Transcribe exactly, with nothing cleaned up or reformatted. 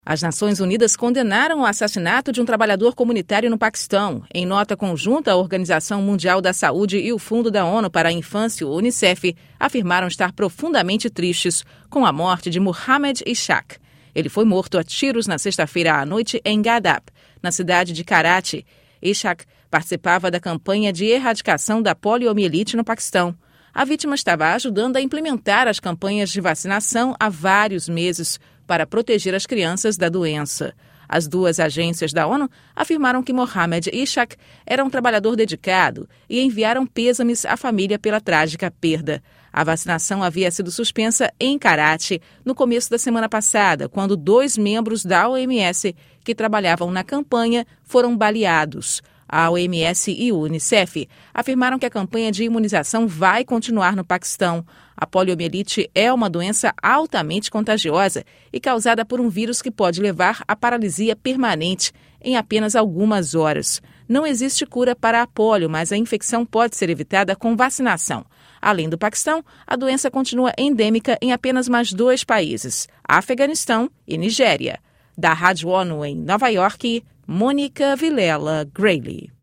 As Nações Unidas condenaram o assassinato de um trabalhador comunitário no Paquistão. Em nota conjunta, a Organização Mundial da Saúde e o Fundo da ONU para a Infância, o Unicef, afirmaram estar profundamente tristes com a morte de Muhammad Ishaq. Ele foi morto a tiros na sexta-feira à noite em Gadab, na cidade de Karachi. Ishaq participava da campanha de erradicação da poliomielite no Paquistão. A vítima estava ajudando a implementar as campanhas de vacinação há vários meses para proteger as crianças da doença. As duas agências da ONU afirmaram que Muhammad Ishaq era um trabalhador dedicado e enviaram pêsames à família pela trágica perda. A vacinação havia sido suspensa em Karachi no começo da semana passada, quando dois membros da O M S que trabalhavam na campanha foram baleados. A O M S e o Unicef afirmaram que a campanha de imunização vai continuar no Paquistão. A poliomielite é uma doença altamente contagiosa e causada por um vírus que pode levar à paralisia permanente em apenas algumas horas. Não existe cura para a polio, mas a infecção pode ser evitada com vacinação. Além do Paquistão, a doença continua endêmica em apenas mais dois países, Afeganistão e Nigéria. Da Rádio ONU em Nova York, Mônica Vilela Grayley.